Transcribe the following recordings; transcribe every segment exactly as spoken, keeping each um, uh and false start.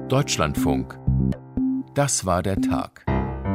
Deutschlandfunk. Das war der Tag.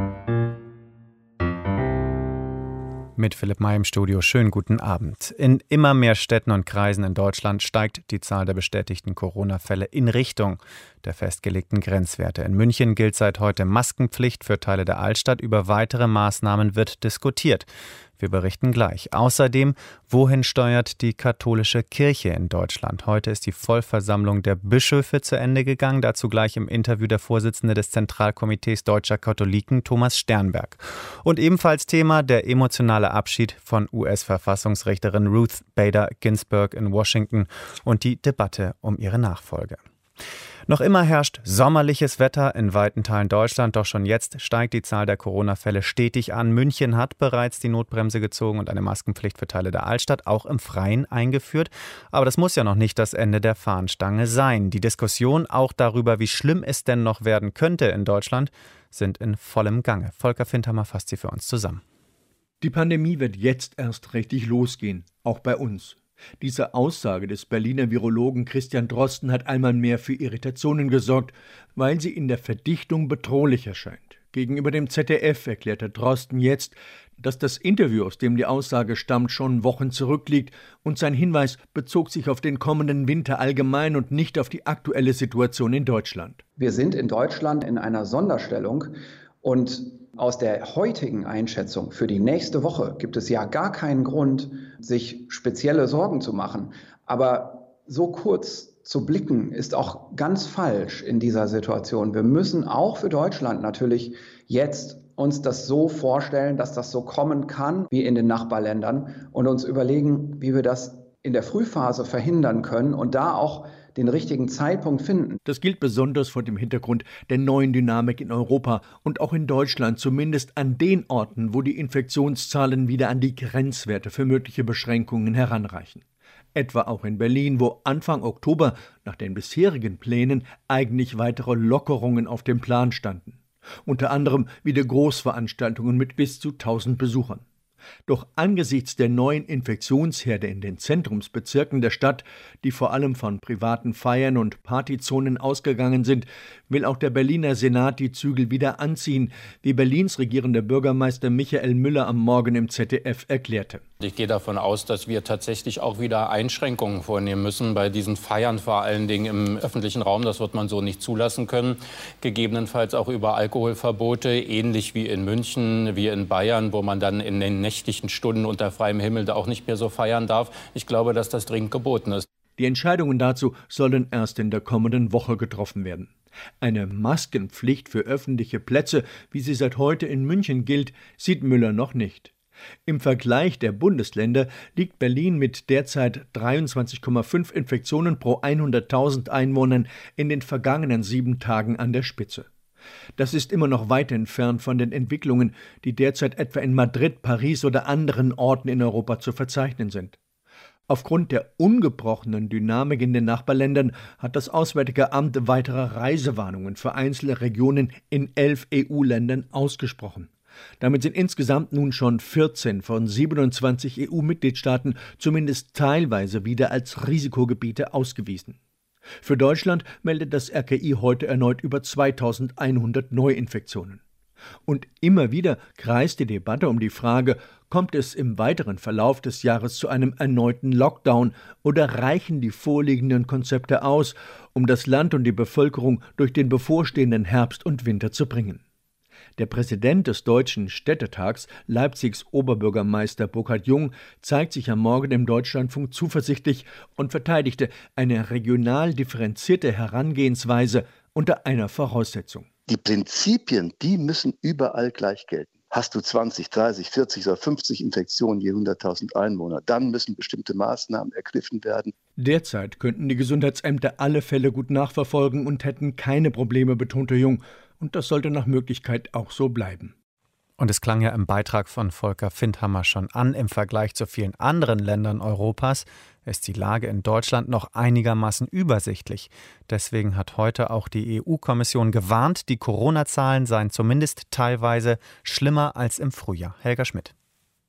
Mit Philipp May im Studio. Schönen guten Abend. In immer mehr Städten und Kreisen in Deutschland steigt die Zahl der bestätigten Corona-Fälle in Richtung der festgelegten Grenzwerte. In München gilt seit heute Maskenpflicht für Teile der Altstadt. Über weitere Maßnahmen wird diskutiert. Wir berichten gleich. Außerdem, wohin steuert die katholische Kirche in Deutschland? Heute ist die Vollversammlung der Bischöfe zu Ende gegangen. Dazu gleich im Interview der Vorsitzende des Zentralkomitees Deutscher Katholiken, Thomas Sternberg. Und ebenfalls Thema der emotionale Abschied von U S-Verfassungsrichterin Ruth Bader Ginsburg in Washington und die Debatte um ihre Nachfolge. Noch immer herrscht sommerliches Wetter in weiten Teilen Deutschland, doch schon jetzt steigt die Zahl der Corona-Fälle stetig an. München hat bereits die Notbremse gezogen und eine Maskenpflicht für Teile der Altstadt auch im Freien eingeführt. Aber das muss ja noch nicht das Ende der Fahnenstange sein. Die Diskussion auch darüber, wie schlimm es denn noch werden könnte in Deutschland, sind in vollem Gange. Volker Findhammer fasst sie für uns zusammen. Die Pandemie wird jetzt erst richtig losgehen, auch bei uns. Diese Aussage des Berliner Virologen Christian Drosten hat einmal mehr für Irritationen gesorgt, weil sie in der Verdichtung bedrohlich erscheint. Gegenüber dem Z D F erklärte Drosten jetzt, dass das Interview, aus dem die Aussage stammt, schon Wochen zurückliegt und sein Hinweis bezog sich auf den kommenden Winter allgemein und nicht auf die aktuelle Situation in Deutschland. Wir sind in Deutschland in einer Sonderstellung und aus der heutigen Einschätzung für die nächste Woche gibt es ja gar keinen Grund, sich spezielle Sorgen zu machen. Aber so kurz zu blicken, ist auch ganz falsch in dieser Situation. Wir müssen auch für Deutschland natürlich jetzt uns das so vorstellen, dass das so kommen kann wie in den Nachbarländern und uns überlegen, wie wir das in der Frühphase verhindern können und da auch den richtigen Zeitpunkt finden. Das gilt besonders vor dem Hintergrund der neuen Dynamik in Europa und auch in Deutschland, zumindest an den Orten, wo die Infektionszahlen wieder an die Grenzwerte für mögliche Beschränkungen heranreichen. Etwa auch in Berlin, wo Anfang Oktober nach den bisherigen Plänen eigentlich weitere Lockerungen auf dem Plan standen. Unter anderem wieder Großveranstaltungen mit bis zu tausend Besuchern. Doch angesichts der neuen Infektionsherde in den Zentrumsbezirken der Stadt, die vor allem von privaten Feiern und Partyzonen ausgegangen sind, will auch der Berliner Senat die Zügel wieder anziehen, wie Berlins regierender Bürgermeister Michael Müller am Morgen im Z D F erklärte. Ich gehe davon aus, dass wir tatsächlich auch wieder Einschränkungen vornehmen müssen bei diesen Feiern, vor allen Dingen im öffentlichen Raum. Das wird man so nicht zulassen können. Gegebenenfalls auch über Alkoholverbote, ähnlich wie in München, wie in Bayern, wo man dann in den nächtlichen Stunden unter freiem Himmel da auch nicht mehr so feiern darf. Ich glaube, dass das dringend geboten ist. Die Entscheidungen dazu sollen erst in der kommenden Woche getroffen werden. Eine Maskenpflicht für öffentliche Plätze, wie sie seit heute in München gilt, sieht Müller noch nicht. Im Vergleich der Bundesländer liegt Berlin mit derzeit dreiundzwanzig Komma fünf Infektionen pro hunderttausend Einwohnern in den vergangenen sieben Tagen an der Spitze. Das ist immer noch weit entfernt von den Entwicklungen, die derzeit etwa in Madrid, Paris oder anderen Orten in Europa zu verzeichnen sind. Aufgrund der ungebrochenen Dynamik in den Nachbarländern hat das Auswärtige Amt weitere Reisewarnungen für einzelne Regionen in elf E U-Ländern ausgesprochen. Damit sind insgesamt nun schon vierzehn von siebenundzwanzig E U-Mitgliedstaaten zumindest teilweise wieder als Risikogebiete ausgewiesen. Für Deutschland meldet das R K I heute erneut über zweitausendeinhundert Neuinfektionen. Und immer wieder kreist die Debatte um die Frage, kommt es im weiteren Verlauf des Jahres zu einem erneuten Lockdown oder reichen die vorliegenden Konzepte aus, um das Land und die Bevölkerung durch den bevorstehenden Herbst und Winter zu bringen? Der Präsident des Deutschen Städtetags, Leipzigs Oberbürgermeister Burkhard Jung, zeigt sich am Morgen im Deutschlandfunk zuversichtlich und verteidigte eine regional differenzierte Herangehensweise unter einer Voraussetzung. Die Prinzipien, die müssen überall gleich gelten. Hast du zwanzig, dreißig, vierzig oder fünfzig Infektionen je hunderttausend Einwohner, dann müssen bestimmte Maßnahmen ergriffen werden. Derzeit könnten die Gesundheitsämter alle Fälle gut nachverfolgen und hätten keine Probleme, betonte Jung. Und das sollte nach Möglichkeit auch so bleiben. Und es klang ja im Beitrag von Volker Findhammer schon an, im Vergleich zu vielen anderen Ländern Europas ist die Lage in Deutschland noch einigermaßen übersichtlich. Deswegen hat heute auch die E U-Kommission gewarnt, die Corona-Zahlen seien zumindest teilweise schlimmer als im Frühjahr. Helga Schmidt.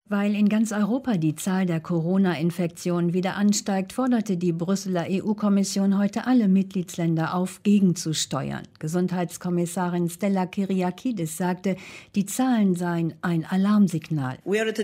Weil in ganz Europa die Zahl der Corona-Infektionen wieder ansteigt, forderte die Brüsseler E U-Kommission heute alle Mitgliedsländer auf, gegenzusteuern. Gesundheitskommissarin Stella Kyriakides sagte, die Zahlen seien ein Alarmsignal. Wir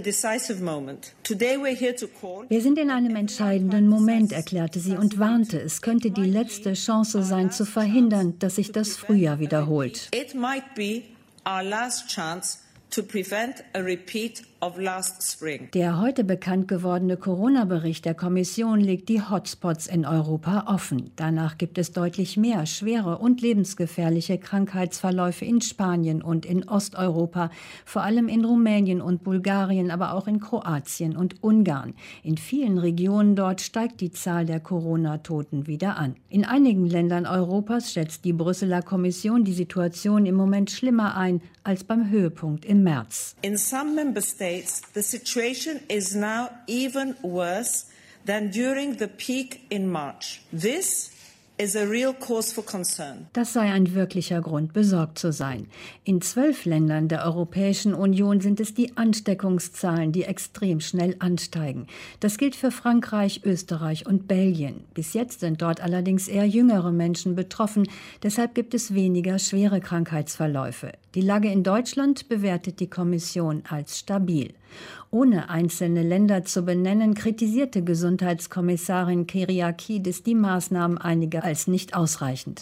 sind in einem entscheidenden Moment, erklärte sie und warnte, es könnte die letzte Chance sein, zu verhindern, dass sich das Frühjahr wiederholt. It might be our last chance to prevent a repeat of last spring. Der heute bekannt gewordene Corona-Bericht der Kommission legt die Hotspots in Europa offen. Danach gibt es deutlich mehr schwere und lebensgefährliche Krankheitsverläufe in Spanien und in Osteuropa, vor allem in Rumänien und Bulgarien, aber auch in Kroatien und Ungarn. In vielen Regionen dort steigt die Zahl der Corona-Toten wieder an. In einigen Ländern Europas schätzt die Brüsseler Kommission die Situation im Moment schlimmer ein als beim Höhepunkt im März. In some member states, the situation is now even worse than during the peak in March. This is a real cause for concern. Das sei ein wirklicher Grund, besorgt zu sein. In zwölf Ländern der Europäischen Union sind es die Ansteckungszahlen, die extrem schnell ansteigen. Das gilt für Frankreich, Österreich und Belgien. Bis jetzt sind dort allerdings eher jüngere Menschen betroffen. Deshalb gibt es weniger schwere Krankheitsverläufe. Die Lage in Deutschland bewertet die Kommission als stabil. Ohne einzelne Länder zu benennen, kritisierte Gesundheitskommissarin Kyriakides die Maßnahmen einiger als nicht ausreichend.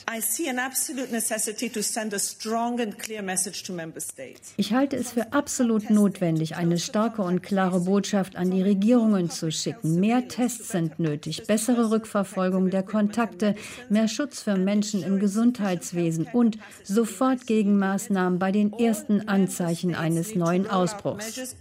Ich halte es für absolut notwendig, eine starke und klare Botschaft an die Regierungen zu schicken. Mehr Tests sind nötig, bessere Rückverfolgung der Kontakte, mehr Schutz für Menschen im Gesundheitswesen und sofort Gegenmaßnahmen bei den ersten Anzeichen eines neuen Ausbruchs.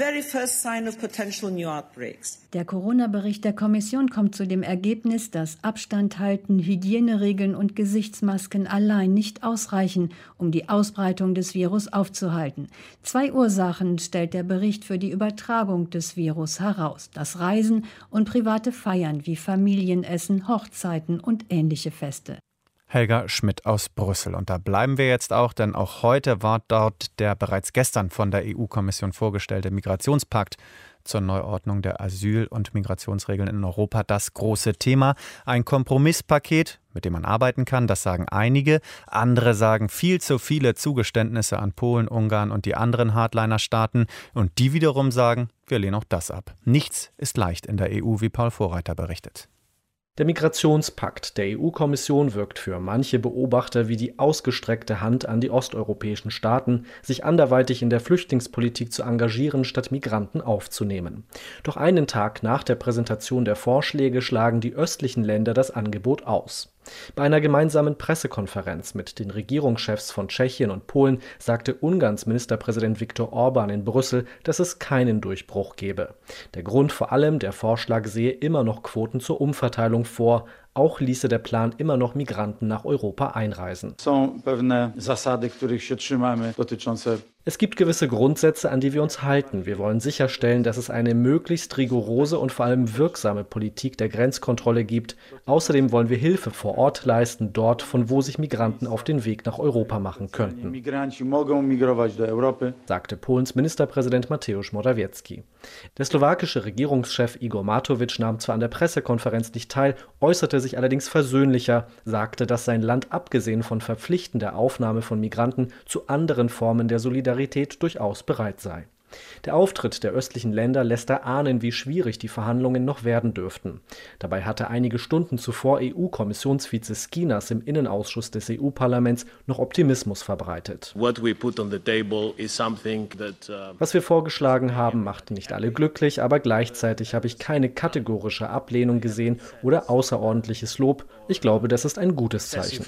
Der Corona-Bericht der Kommission kommt zu dem Ergebnis, dass Abstand halten, Hygieneregeln und Gesichtsmasken allein nicht ausreichen, um die Ausbreitung des Virus aufzuhalten. Zwei Ursachen stellt der Bericht für die Übertragung des Virus heraus: das Reisen und private Feiern wie Familienessen, Hochzeiten und ähnliche Feste. Helga Schmidt aus Brüssel. Und da bleiben wir jetzt auch, denn auch heute war dort der bereits gestern von der E U-Kommission vorgestellte Migrationspakt zur Neuordnung der Asyl- und Migrationsregeln in Europa das große Thema. Ein Kompromisspaket, mit dem man arbeiten kann, das sagen einige. Andere sagen viel zu viele Zugeständnisse an Polen, Ungarn und die anderen Hardliner-Staaten. Und die wiederum sagen, wir lehnen auch das ab. Nichts ist leicht in der E U, wie Paul Vorreiter berichtet. Der Migrationspakt der E U-Kommission wirkt für manche Beobachter wie die ausgestreckte Hand an die osteuropäischen Staaten, sich anderweitig in der Flüchtlingspolitik zu engagieren, statt Migranten aufzunehmen. Doch einen Tag nach der Präsentation der Vorschläge schlagen die östlichen Länder das Angebot aus. Bei einer gemeinsamen Pressekonferenz mit den Regierungschefs von Tschechien und Polen sagte Ungarns Ministerpräsident Viktor Orbán in Brüssel, dass es keinen Durchbruch gebe. Der Grund vor allem, der Vorschlag sehe immer noch Quoten zur Umverteilung vor. Auch ließe der Plan immer noch Migranten nach Europa einreisen. Es gibt gewisse Grundsätze, an die wir uns halten. Wir wollen sicherstellen, dass es eine möglichst rigorose und vor allem wirksame Politik der Grenzkontrolle gibt. Außerdem wollen wir Hilfe vor Ort leisten, dort, von wo sich Migranten auf den Weg nach Europa machen könnten, sagte Polens Ministerpräsident Mateusz Morawiecki. Der slowakische Regierungschef Igor Matovic nahm zwar an der Pressekonferenz nicht teil, äußerte sich allerdings versöhnlicher, sagte, dass sein Land abgesehen von verpflichtender Aufnahme von Migranten zu anderen Formen der Solidarität durchaus bereit sei. Der Auftritt der östlichen Länder lässt erahnen, wie schwierig die Verhandlungen noch werden dürften. Dabei hatte einige Stunden zuvor E U-Kommissionsvize Skinas im Innenausschuss des E U-Parlaments noch Optimismus verbreitet. Was wir vorgeschlagen haben, macht nicht alle glücklich, aber gleichzeitig habe ich keine kategorische Ablehnung gesehen oder außerordentliches Lob. Ich glaube, das ist ein gutes Zeichen.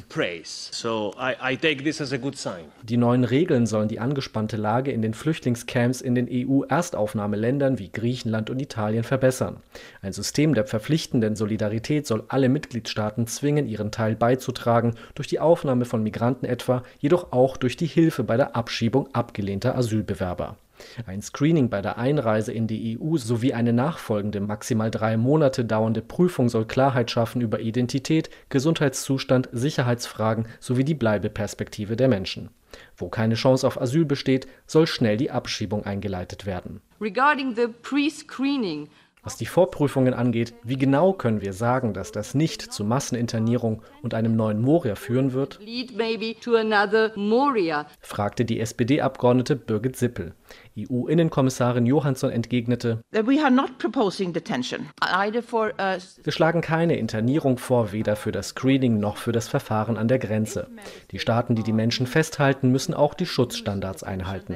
Die neuen Regeln sollen die angespannte Lage in den Flüchtlingscamps in den E U-Erstaufnahmeländern wie Griechenland und Italien verbessern. Ein System der verpflichtenden Solidarität soll alle Mitgliedstaaten zwingen, ihren Teil beizutragen, durch die Aufnahme von Migranten etwa, jedoch auch durch die Hilfe bei der Abschiebung abgelehnter Asylbewerber. Ein Screening bei der Einreise in die E U sowie eine nachfolgende, maximal drei Monate dauernde Prüfung soll Klarheit schaffen über Identität, Gesundheitszustand, Sicherheitsfragen sowie die Bleibeperspektive der Menschen. Wo keine Chance auf Asyl besteht, soll schnell die Abschiebung eingeleitet werden. Regarding the pre-screening, was die Vorprüfungen angeht, wie genau können wir sagen, dass das nicht zu Masseninternierung und einem neuen Moria führen wird? Lead maybe to another Moria, fragte die S P D-Abgeordnete Birgit Sippel. E U-Innenkommissarin Johansson entgegnete: We are not proposing detention, either for us. Wir schlagen keine Internierung vor, weder für das Screening noch für das Verfahren an der Grenze. Die Staaten, die die Menschen festhalten, müssen auch die Schutzstandards einhalten.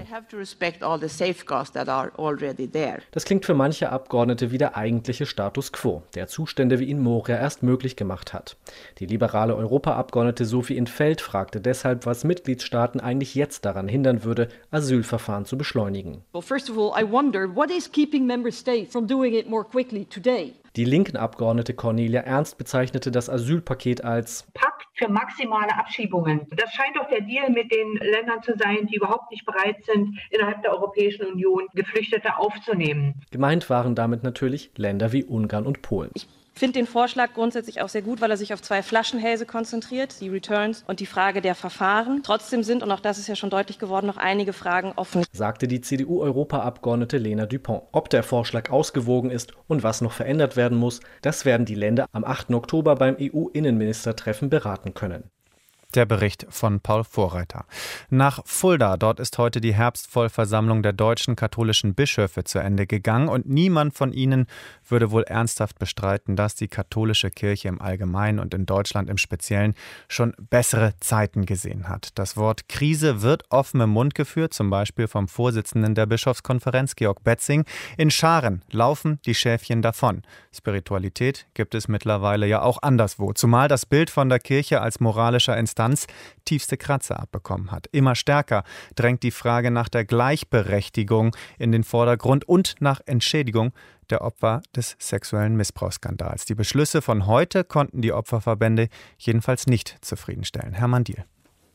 Das klingt für manche Abgeordnete wie der eigentliche Status quo, der Zustände wie in Moria erst möglich gemacht hat. Die liberale Europaabgeordnete Sophie in 't Veld fragte deshalb, was Mitgliedstaaten eigentlich jetzt daran hindern würde, Asylverfahren zu beschleunigen. Well, first of all, I wonder what is keeping member states from doing it more quickly today. Die linken Abgeordnete Cornelia Ernst bezeichnete das Asylpaket als Pakt für maximale Abschiebungen. Das scheint doch der Deal mit den Ländern zu sein, die überhaupt nicht bereit sind, innerhalb der Europäischen Union Geflüchtete aufzunehmen. Gemeint waren damit natürlich Länder wie Ungarn und Polen. Ich Ich finde den Vorschlag grundsätzlich auch sehr gut, weil er sich auf zwei Flaschenhälse konzentriert, die Returns und die Frage der Verfahren. Trotzdem sind, und auch das ist ja schon deutlich geworden, noch einige Fragen offen, sagte die C D U-Europaabgeordnete Lena Dupont. Ob der Vorschlag ausgewogen ist und was noch verändert werden muss, das werden die Länder am achten Oktober beim E U-Innenministertreffen beraten können. Der Bericht von Paul Vorreiter. Nach Fulda, dort ist heute die Herbstvollversammlung der deutschen katholischen Bischöfe zu Ende gegangen und niemand von ihnen würde wohl ernsthaft bestreiten, dass die katholische Kirche im Allgemeinen und in Deutschland im Speziellen schon bessere Zeiten gesehen hat. Das Wort Krise wird offen im Mund geführt, zum Beispiel vom Vorsitzenden der Bischofskonferenz, Georg Betzing. In Scharen laufen die Schäfchen davon. Spiritualität gibt es mittlerweile ja auch anderswo, zumal das Bild von der Kirche als moralischer Instanz tiefste Kratzer abbekommen hat. Immer stärker drängt die Frage nach der Gleichberechtigung in den Vordergrund und nach Entschädigung der Opfer des sexuellen Missbrauchsskandals. Die Beschlüsse von heute konnten die Opferverbände jedenfalls nicht zufriedenstellen. Hermann Diehl.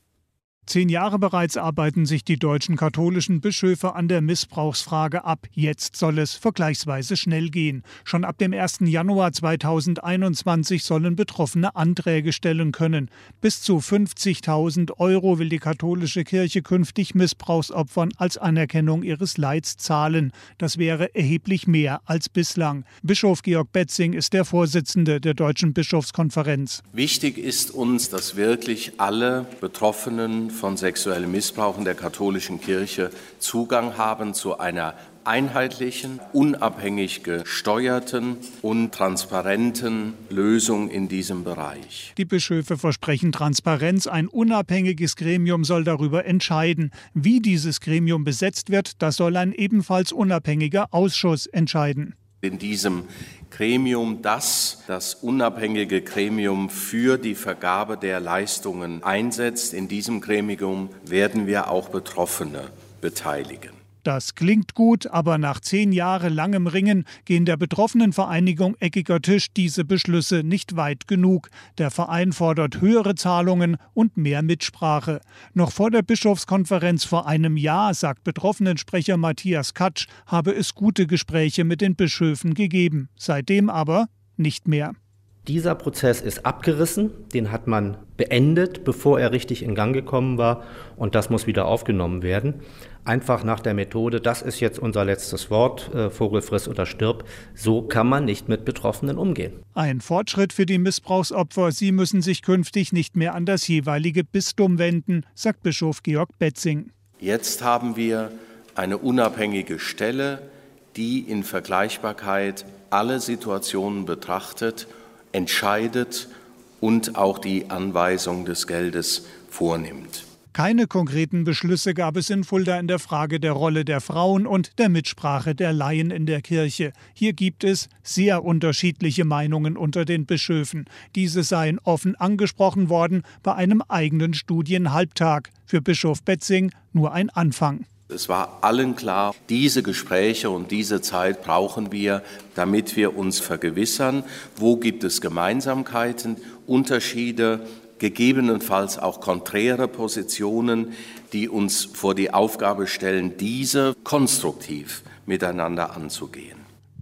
Zehn Jahre bereits arbeiten sich die deutschen katholischen Bischöfe an der Missbrauchsfrage ab. Jetzt soll es vergleichsweise schnell gehen. Schon ab dem ersten Januar zweitausendeinundzwanzig sollen Betroffene Anträge stellen können. Bis zu fünfzigtausend Euro will die katholische Kirche künftig Missbrauchsopfern als Anerkennung ihres Leids zahlen. Das wäre erheblich mehr als bislang. Bischof Georg Betzing ist der Vorsitzende der Deutschen Bischofskonferenz. Wichtig ist uns, dass wirklich alle Betroffenen von sexuellem Missbrauch in der katholischen Kirche Zugang haben zu einer einheitlichen, unabhängig gesteuerten und transparenten Lösung in diesem Bereich. Die Bischöfe versprechen Transparenz. Ein unabhängiges Gremium soll darüber entscheiden. Wie dieses Gremium besetzt wird, das soll ein ebenfalls unabhängiger Ausschuss entscheiden. In diesem Gremium, das das unabhängige Gremium für die Vergabe der Leistungen einsetzt, in diesem Gremium werden wir auch Betroffene beteiligen. Das klingt gut, aber nach zehn Jahren langem Ringen gehen der Betroffenenvereinigung Eckiger Tisch diese Beschlüsse nicht weit genug. Der Verein fordert höhere Zahlungen und mehr Mitsprache. Noch vor der Bischofskonferenz vor einem Jahr, sagt Betroffenensprecher Matthias Katsch, habe es gute Gespräche mit den Bischöfen gegeben. Seitdem aber nicht mehr. Dieser Prozess ist abgerissen, den hat man beendet, bevor er richtig in Gang gekommen war, und das muss wieder aufgenommen werden. Einfach nach der Methode, das ist jetzt unser letztes Wort, äh, Vogel friss oder stirb. So kann man nicht mit Betroffenen umgehen. Ein Fortschritt für die Missbrauchsopfer. Sie müssen sich künftig nicht mehr an das jeweilige Bistum wenden, sagt Bischof Georg Betzing. Jetzt haben wir eine unabhängige Stelle, die in Vergleichbarkeit alle Situationen betrachtet, entscheidet und auch die Anweisung des Geldes vornimmt. Keine konkreten Beschlüsse gab es in Fulda in der Frage der Rolle der Frauen und der Mitsprache der Laien in der Kirche. Hier gibt es sehr unterschiedliche Meinungen unter den Bischöfen. Diese seien offen angesprochen worden bei einem eigenen Studienhalbtag. Für Bischof Betzing nur ein Anfang. Es war allen klar, diese Gespräche und diese Zeit brauchen wir, damit wir uns vergewissern, wo gibt es Gemeinsamkeiten, Unterschiede, gegebenenfalls auch konträre Positionen, die uns vor die Aufgabe stellen, diese konstruktiv miteinander anzugehen.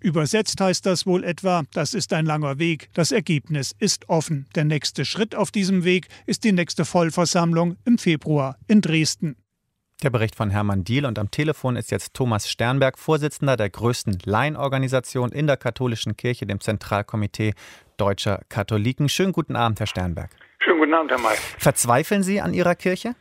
Übersetzt heißt das wohl etwa, das ist ein langer Weg, das Ergebnis ist offen. Der nächste Schritt auf diesem Weg ist die nächste Vollversammlung im Februar in Dresden. Der Bericht von Hermann Diehl, und am Telefon ist jetzt Thomas Sternberg, Vorsitzender der größten Laienorganisation in der katholischen Kirche, dem Zentralkomitee Deutscher Katholiken. Schönen guten Abend, Herr Sternberg. Schönen guten Abend, Herr May. Verzweifeln Sie an Ihrer Kirche?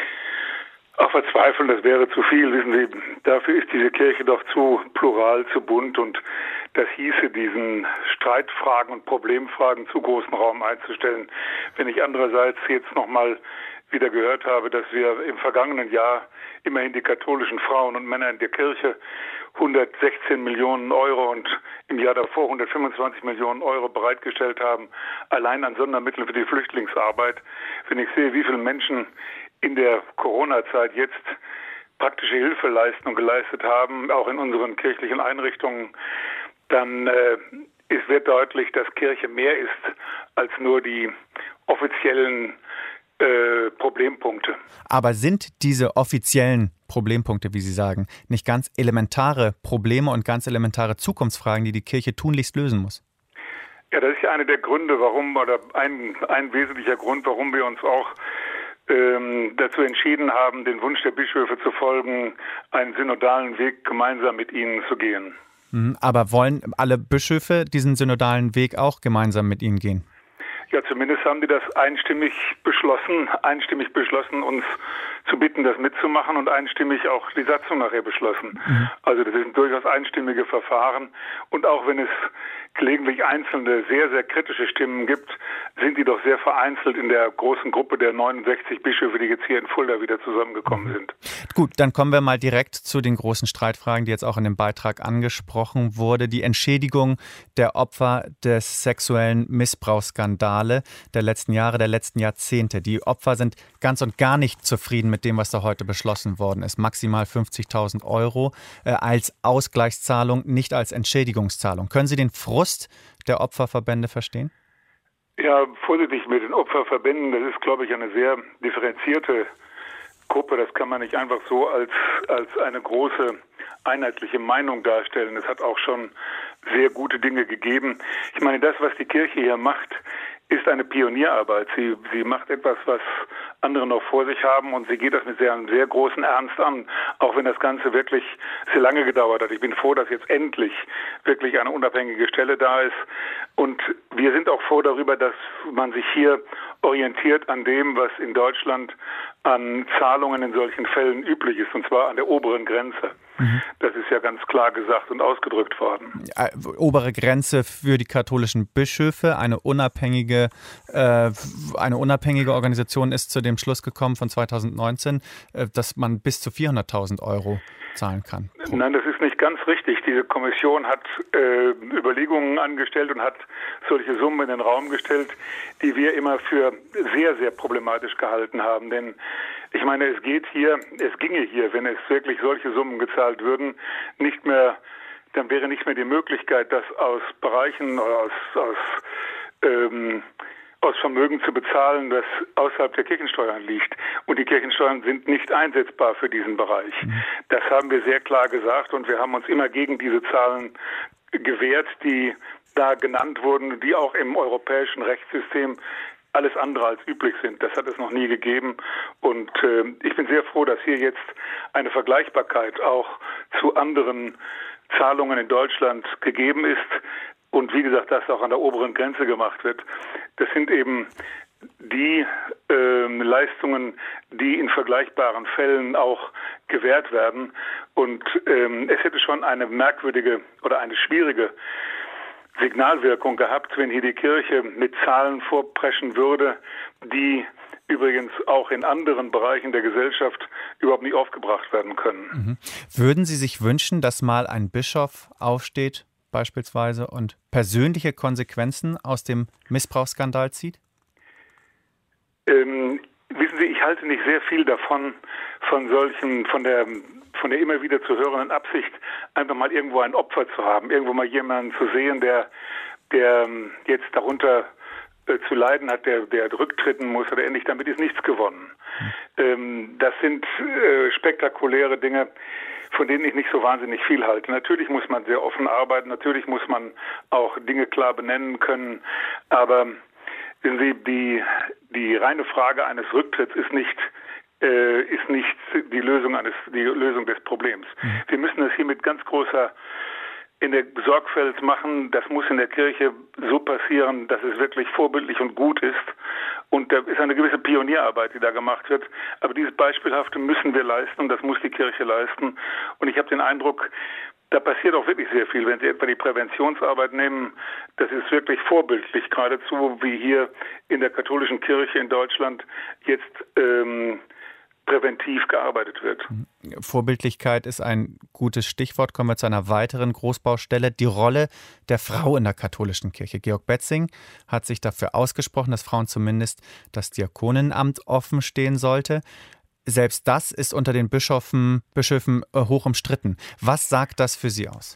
Ach, verzweifeln, das wäre zu viel. Wissen Sie, dafür ist diese Kirche doch zu plural, zu bunt, und das hieße, diesen Streitfragen und Problemfragen zu großen Raum einzustellen. Wenn ich andererseits jetzt nochmal wieder gehört habe, dass wir im vergangenen Jahr immerhin die katholischen Frauen und Männer in der Kirche hundertsechzehn Millionen Euro und im Jahr davor hundertfünfundzwanzig Millionen Euro bereitgestellt haben, allein an Sondermitteln für die Flüchtlingsarbeit. Wenn ich sehe, wie viele Menschen in der Corona-Zeit jetzt praktische Hilfeleistung geleistet haben, auch in unseren kirchlichen Einrichtungen, dann äh, es wird deutlich, dass Kirche mehr ist als nur die offiziellen Äh, Problempunkte. Aber sind diese offiziellen Problempunkte, wie Sie sagen, nicht ganz elementare Probleme und ganz elementare Zukunftsfragen, die die Kirche tunlichst lösen muss? Ja, das ist ja einer der Gründe, warum, oder ein, ein wesentlicher Grund, warum wir uns auch ähm, dazu entschieden haben, den Wunsch der Bischöfe zu folgen, einen synodalen Weg gemeinsam mit ihnen zu gehen. Aber wollen alle Bischöfe diesen synodalen Weg auch gemeinsam mit Ihnen gehen? Ja, zumindest haben die das einstimmig beschlossen, einstimmig beschlossen, uns zu bitten, das mitzumachen, und einstimmig auch die Satzung nachher beschlossen. Mhm. Also das sind durchaus einstimmige Verfahren, und auch wenn es gelegentlich einzelne sehr, sehr kritische Stimmen gibt, sind die doch sehr vereinzelt in der großen Gruppe der neunundsechzig Bischöfe, die jetzt hier in Fulda wieder zusammengekommen sind. Gut, dann kommen wir mal direkt zu den großen Streitfragen, die jetzt auch in dem Beitrag angesprochen wurde. Die Entschädigung der Opfer des sexuellen Missbrauchsskandale der letzten Jahre, der letzten Jahrzehnte. Die Opfer sind ganz und gar nicht zufrieden mit dem, was da heute beschlossen worden ist. Maximal fünfzigtausend Euro äh, als Ausgleichszahlung, nicht als Entschädigungszahlung. Können Sie den Frust der Opferverbände verstehen? Ja, vorsichtig mit den Opferverbänden. Das ist, glaube ich, eine sehr differenzierte Gruppe. Das kann man nicht einfach so als, als eine große einheitliche Meinung darstellen. Es hat auch schon sehr gute Dinge gegeben. Ich meine, das, was die Kirche hier macht, ist eine Pionierarbeit. Sie, sie macht etwas, was andere noch vor sich haben, und sie geht das mit sehr, einem sehr großen Ernst an, auch wenn das Ganze wirklich sehr lange gedauert hat. Ich bin froh, dass jetzt endlich wirklich eine unabhängige Stelle da ist, und wir sind auch froh darüber, dass man sich hier orientiert an dem, was in Deutschland an Zahlungen in solchen Fällen üblich ist, und zwar an der oberen Grenze. Mhm. Das ist ja ganz klar gesagt und ausgedrückt worden. Äh, obere Grenze für die katholischen Bischöfe, eine unabhängige, äh, eine unabhängige Organisation ist zu dem Schluss gekommen von zweitausendneunzehn, äh, dass man bis zu vierhunderttausend Euro zahlen kann. Nein, das ist nicht ganz richtig. Diese Kommission hat äh, Überlegungen angestellt und hat solche Summen in den Raum gestellt, die wir immer für sehr, sehr problematisch gehalten haben. Denn ich meine, es geht hier, es ginge hier, wenn es wirklich solche Summen gezahlt würden, nicht mehr, dann wäre nicht mehr die Möglichkeit, das aus Bereichen oder aus, aus ähm, aus Vermögen zu bezahlen, das außerhalb der Kirchensteuern liegt. Und die Kirchensteuern sind nicht einsetzbar für diesen Bereich. Mhm. Das haben wir sehr klar gesagt, und wir haben uns immer gegen diese Zahlen gewehrt, die da genannt wurden, die auch im europäischen Rechtssystem alles andere als üblich sind. Das hat es noch nie gegeben, und äh, ich bin sehr froh, dass hier jetzt eine Vergleichbarkeit auch zu anderen Zahlungen in Deutschland gegeben ist. Und wie gesagt, dass auch an der oberen Grenze gemacht wird. Das sind eben die äh, Leistungen, die in vergleichbaren Fällen auch gewährt werden. Und ähm, es hätte schon eine merkwürdige oder eine schwierige Signalwirkung gehabt, wenn hier die Kirche mit Zahlen vorpreschen würde, die übrigens auch in anderen Bereichen der Gesellschaft überhaupt nicht aufgebracht werden können. Mhm. Würden Sie sich wünschen, dass mal ein Bischof aufsteht, beispielsweise, und persönliche Konsequenzen aus dem Missbrauchsskandal zieht? Ähm, wissen Sie, ich halte nicht sehr viel davon, von solchen, von der, von der immer wieder zu hörenden Absicht, einfach mal irgendwo ein Opfer zu haben, irgendwo mal jemanden zu sehen, der, der jetzt darunter äh, zu leiden hat, der, der rücktreten muss oder ähnlich. Damit ist nichts gewonnen. Hm. Ähm, das sind äh, spektakuläre Dinge. von denen ich nicht so wahnsinnig viel halte. Natürlich muss man sehr offen arbeiten, natürlich muss man auch Dinge klar benennen können, aber die, die, die reine Frage eines Rücktritts ist nicht äh, ist nicht die Lösung eines die Lösung des Problems. Mhm. Wir müssen das hier mit ganz großer in der Sorgfalt machen. Das muss in der Kirche so passieren, dass es wirklich vorbildlich und gut ist. Und da ist eine gewisse Pionierarbeit, die da gemacht wird. Aber dieses Beispielhafte müssen wir leisten und das muss die Kirche leisten. Und ich habe den Eindruck, da passiert auch wirklich sehr viel. Wenn Sie etwa die Präventionsarbeit nehmen, das ist wirklich vorbildlich, geradezu wie hier in der katholischen Kirche in Deutschland jetzt ähm, präventiv gearbeitet wird. Vorbildlichkeit ist ein gutes Stichwort. Kommen wir zu einer weiteren Großbaustelle. Die Rolle der Frau in der katholischen Kirche. Georg Betzing hat sich dafür ausgesprochen, dass Frauen zumindest das Diakonenamt offen stehen sollte. Selbst das ist unter den Bischöfen, Bischöfen hoch umstritten. Was sagt das für Sie aus?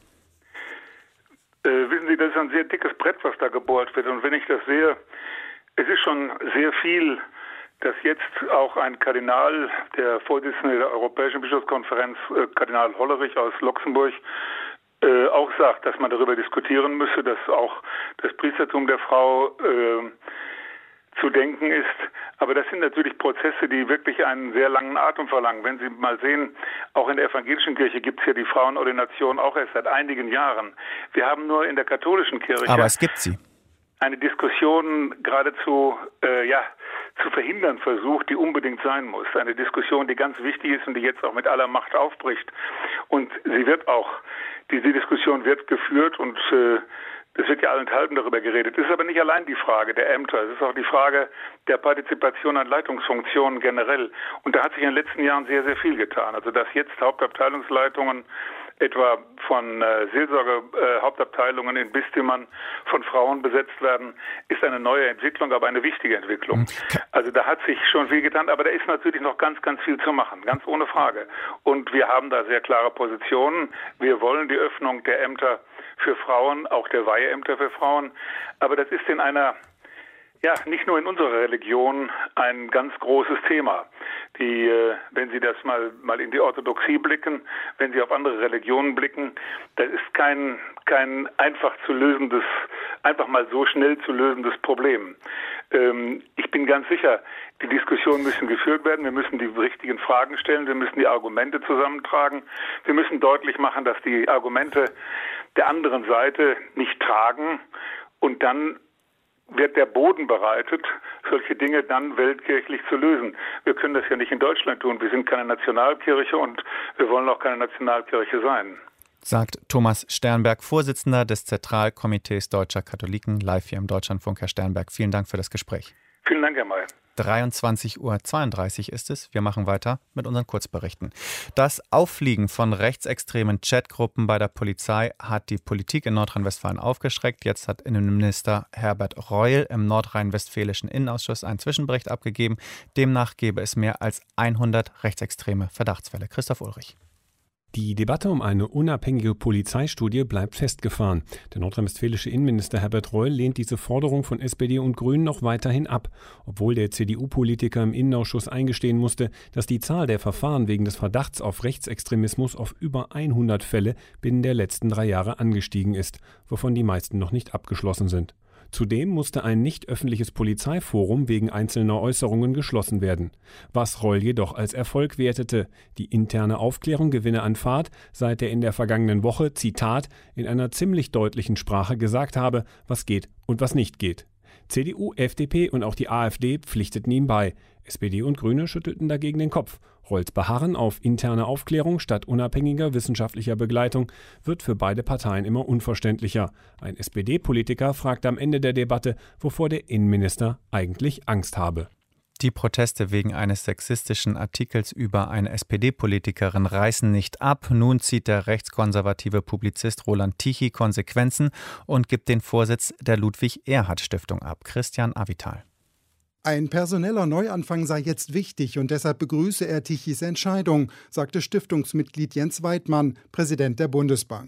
Äh, wissen Sie, das ist ein sehr dickes Brett, was da gebohrt wird. Und wenn ich das sehe, es ist schon sehr viel, dass jetzt auch ein Kardinal, der Vorsitzende der Europäischen Bischofskonferenz, äh, Kardinal Hollerich aus Luxemburg, äh, auch sagt, dass man darüber diskutieren müsse, dass auch das Priestertum der Frau äh, zu denken ist. Aber das sind natürlich Prozesse, die wirklich einen sehr langen Atem verlangen. Wenn Sie mal sehen, auch in der evangelischen Kirche gibt es ja die Frauenordination auch erst seit einigen Jahren. Wir haben nur in der katholischen Kirche Aber es gibt sie. eine Diskussion geradezu äh, ja, zu verhindern versucht, die unbedingt sein muss. Eine Diskussion, die ganz wichtig ist und die jetzt auch mit aller Macht aufbricht. Und sie wird auch, diese Diskussion wird geführt und äh, es wird ja allenthalben darüber geredet. Es ist aber nicht allein die Frage der Ämter, es ist auch die Frage der Partizipation an Leitungsfunktionen generell. Und da hat sich in den letzten Jahren sehr, sehr viel getan. Also dass jetzt Hauptabteilungsleitungen etwa von äh, Seelsorge-Hauptabteilungen äh, in Bistümern von Frauen besetzt werden, ist eine neue Entwicklung, aber eine wichtige Entwicklung. Also da hat sich schon viel getan, aber da ist natürlich noch ganz, ganz viel zu machen, ganz ohne Frage. Und wir haben da sehr klare Positionen. Wir wollen die Öffnung der Ämter für Frauen, auch der Weiheämter für Frauen. Aber das ist in einer, ja, nicht nur in unserer Religion ein ganz großes Thema. Die, äh, wenn Sie das mal, mal in die Orthodoxie blicken, wenn Sie auf andere Religionen blicken, das ist kein, kein einfach zu lösendes, einfach mal so schnell zu lösendes Problem. Ähm, ich bin ganz sicher, die Diskussionen müssen geführt werden, wir müssen die richtigen Fragen stellen, wir müssen die Argumente zusammentragen, wir müssen deutlich machen, dass die Argumente der anderen Seite nicht tragen und dann wird der Boden bereitet, solche Dinge dann weltkirchlich zu lösen. Wir können das ja nicht in Deutschland tun. Wir sind keine Nationalkirche und wir wollen auch keine Nationalkirche sein. Sagt Thomas Sternberg, Vorsitzender des Zentralkomitees Deutscher Katholiken, live hier im Deutschlandfunk. Herr Sternberg, vielen Dank für das Gespräch. Vielen Dank, Herr May. dreiundzwanzig Uhr zweiunddreißig ist es. Wir machen weiter mit unseren Kurzberichten. Das Auffliegen von rechtsextremen Chatgruppen bei der Polizei hat die Politik in Nordrhein-Westfalen aufgeschreckt. Jetzt hat Innenminister Herbert Reul im nordrhein-westfälischen Innenausschuss einen Zwischenbericht abgegeben. Demnach gäbe es mehr als hundert rechtsextreme Verdachtsfälle. Christoph Ulrich. Die Debatte um eine unabhängige Polizeistudie bleibt festgefahren. Der nordrhein-westfälische Innenminister Herbert Reul lehnt diese Forderung von S P D und Grünen noch weiterhin ab, obwohl der C D U-Politiker im Innenausschuss eingestehen musste, dass die Zahl der Verfahren wegen des Verdachts auf Rechtsextremismus auf über hundert Fälle binnen der letzten drei Jahre angestiegen ist, wovon die meisten noch nicht abgeschlossen sind. Zudem musste ein nicht öffentliches Polizeiforum wegen einzelner Äußerungen geschlossen werden. Was Reul jedoch als Erfolg wertete: Die interne Aufklärung gewinne an Fahrt, seit er in der vergangenen Woche, Zitat, in einer ziemlich deutlichen Sprache gesagt habe, was geht und was nicht geht. C D U, F D P und auch die AfD pflichteten ihm bei. S P D und Grüne schüttelten dagegen den Kopf. Reuls Beharren auf interne Aufklärung statt unabhängiger wissenschaftlicher Begleitung wird für beide Parteien immer unverständlicher. Ein S P D-Politiker fragt am Ende der Debatte, wovor der Innenminister eigentlich Angst habe. Die Proteste wegen eines sexistischen Artikels über eine S P D-Politikerin reißen nicht ab. Nun zieht der rechtskonservative Publizist Roland Tichy Konsequenzen und gibt den Vorsitz der Ludwig-Erhard-Stiftung ab. Christian Avital. Ein personeller Neuanfang sei jetzt wichtig und deshalb begrüße er Tichys Entscheidung, sagte Stiftungsmitglied Jens Weidmann, Präsident der Bundesbank.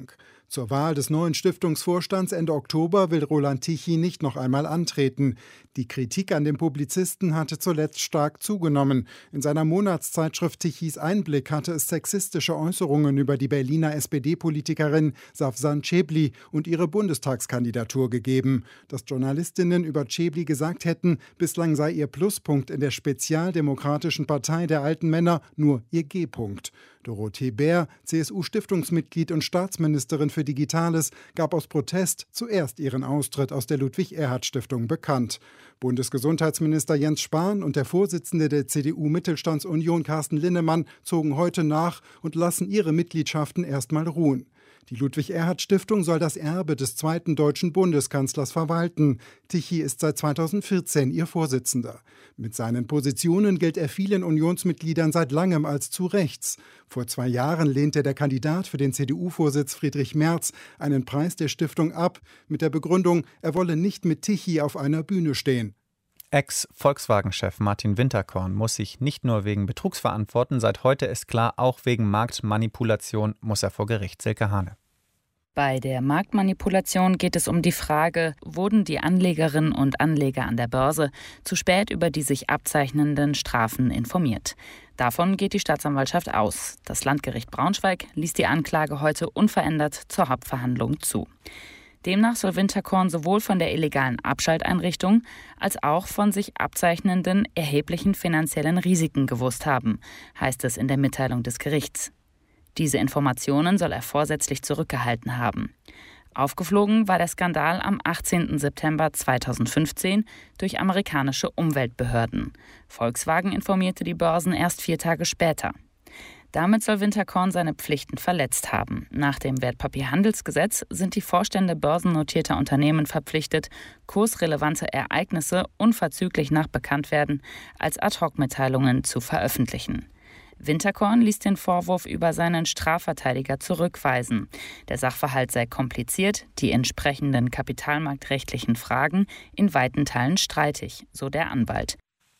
Zur Wahl des neuen Stiftungsvorstands Ende Oktober will Roland Tichy nicht noch einmal antreten. Die Kritik an dem Publizisten hatte zuletzt stark zugenommen. In seiner Monatszeitschrift Tichys Einblick hatte es sexistische Äußerungen über die Berliner S P D-Politikerin Safsan Cebli und ihre Bundestagskandidatur gegeben. Dass Journalistinnen über Cebli gesagt hätten, bislang sei ihr Pluspunkt in der Spezialdemokratischen Partei der alten Männer nur ihr G-Punkt. Dorothee Bär, C S U-Stiftungsmitglied und Staatsministerin für Digitales, gab aus Protest zuerst ihren Austritt aus der Ludwig-Erhard-Stiftung bekannt. Bundesgesundheitsminister Jens Spahn und der Vorsitzende der C D U-Mittelstandsunion Carsten Linnemann zogen heute nach und lassen ihre Mitgliedschaften erstmal ruhen. Die Ludwig-Erhard-Stiftung soll das Erbe des zweiten deutschen Bundeskanzlers verwalten. Tichy ist seit zweitausendvierzehn ihr Vorsitzender. Mit seinen Positionen gilt er vielen Unionsmitgliedern seit langem als zu rechts. Vor zwei Jahren lehnte der Kandidat für den C D U-Vorsitz Friedrich Merz einen Preis der Stiftung ab, mit der Begründung, er wolle nicht mit Tichy auf einer Bühne stehen. Ex-Volkswagen-Chef Martin Winterkorn muss sich nicht nur wegen Betrugs verantworten, seit heute ist klar, auch wegen Marktmanipulation muss er vor Gericht. Silke Hane. Bei der Marktmanipulation geht es um die Frage, wurden die Anlegerinnen und Anleger an der Börse zu spät über die sich abzeichnenden Strafen informiert. Davon geht die Staatsanwaltschaft aus. Das Landgericht Braunschweig ließ die Anklage heute unverändert zur Hauptverhandlung zu. Demnach soll Winterkorn sowohl von der illegalen Abschalteinrichtung als auch von sich abzeichnenden erheblichen finanziellen Risiken gewusst haben, heißt es in der Mitteilung des Gerichts. Diese Informationen soll er vorsätzlich zurückgehalten haben. Aufgeflogen war der Skandal am achtzehnten September zweitausendfünfzehn durch amerikanische Umweltbehörden. Volkswagen informierte die Börsen erst vier Tage später. Damit soll Winterkorn seine Pflichten verletzt haben. Nach dem Wertpapierhandelsgesetz sind die Vorstände börsennotierter Unternehmen verpflichtet, kursrelevante Ereignisse unverzüglich nach Bekanntwerden als Ad-hoc-Mitteilungen zu veröffentlichen. Winterkorn ließ den Vorwurf über seinen Strafverteidiger zurückweisen. Der Sachverhalt sei kompliziert, die entsprechenden kapitalmarktrechtlichen Fragen in weiten Teilen streitig, so der Anwalt.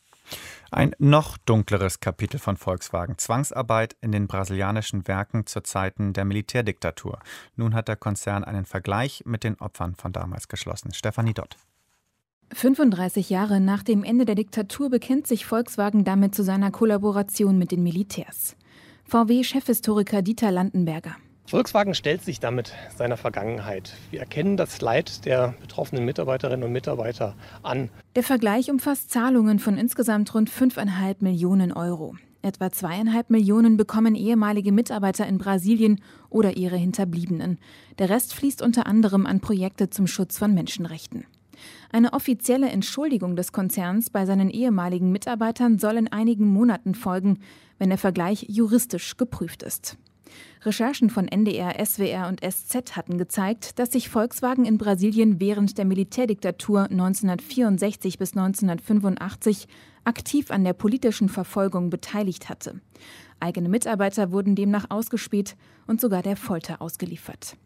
Ein noch dunkleres Kapitel von Volkswagen: Zwangsarbeit in den brasilianischen Werken zu Zeiten der Militärdiktatur. Nun hat der Konzern einen Vergleich mit den Opfern von damals geschlossen. Stefanie Dott. fünfunddreißig Jahre nach dem Ende der Diktatur bekennt sich Volkswagen damit zu seiner Kollaboration mit den Militärs. V W-Chefhistoriker Dieter Landenberger. Volkswagen stellt sich damit seiner Vergangenheit. Wir erkennen das Leid der betroffenen Mitarbeiterinnen und Mitarbeiter an. Der Vergleich umfasst Zahlungen von insgesamt rund fünfeinhalb Millionen Euro. Etwa zweieinhalb Millionen bekommen ehemalige Mitarbeiter in Brasilien oder ihre Hinterbliebenen. Der Rest fließt unter anderem an Projekte zum Schutz von Menschenrechten. Eine offizielle Entschuldigung des Konzerns bei seinen ehemaligen Mitarbeitern soll in einigen Monaten folgen, wenn der Vergleich juristisch geprüft ist. Recherchen von N D R, S W R und S Z hatten gezeigt, dass sich Volkswagen in Brasilien während der Militärdiktatur neunzehnhundertvierundsechzig bis neunzehnhundertfünfundachtzig aktiv an der politischen Verfolgung beteiligt hatte. Eigene Mitarbeiter wurden demnach ausgespäht und sogar der Folter ausgeliefert.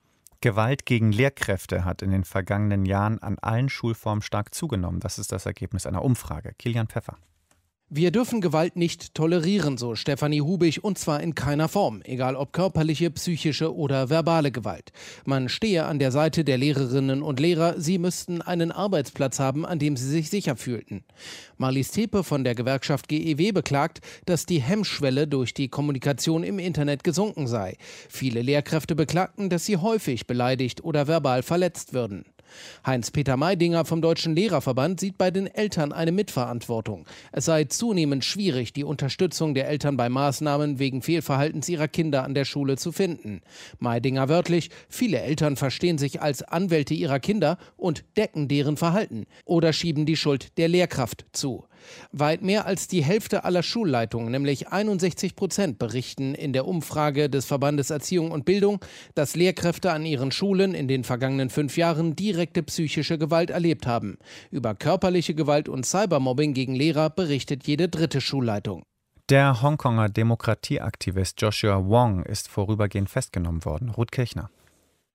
Gewalt gegen Lehrkräfte hat in den vergangenen Jahren an allen Schulformen stark zugenommen. Das ist das Ergebnis einer Umfrage. Kilian Pfeffer. Wir dürfen Gewalt nicht tolerieren, so Stefanie Hubig, und zwar in keiner Form, egal ob körperliche, psychische oder verbale Gewalt. Man stehe an der Seite der Lehrerinnen und Lehrer, sie müssten einen Arbeitsplatz haben, an dem sie sich sicher fühlten. Marlies Tepe von der Gewerkschaft G E W beklagt, dass die Hemmschwelle durch die Kommunikation im Internet gesunken sei. Viele Lehrkräfte beklagten, dass sie häufig beleidigt oder verbal verletzt würden. Heinz-Peter Meidinger vom Deutschen Lehrerverband sieht bei den Eltern eine Mitverantwortung. Es sei zunehmend schwierig, die Unterstützung der Eltern bei Maßnahmen wegen Fehlverhaltens ihrer Kinder an der Schule zu finden. Meidinger wörtlich: Viele Eltern verstehen sich als Anwälte ihrer Kinder und decken deren Verhalten oder schieben die Schuld der Lehrkraft zu. Weit mehr als die Hälfte aller Schulleitungen, nämlich einundsechzig Prozent, berichten in der Umfrage des Verbandes Erziehung und Bildung, dass Lehrkräfte an ihren Schulen in den vergangenen fünf Jahren direkte psychische Gewalt erlebt haben. Über körperliche Gewalt und Cybermobbing gegen Lehrer berichtet jede dritte Schulleitung. Der Hongkonger Demokratieaktivist Joshua Wong ist vorübergehend festgenommen worden. Ruth Kirchner.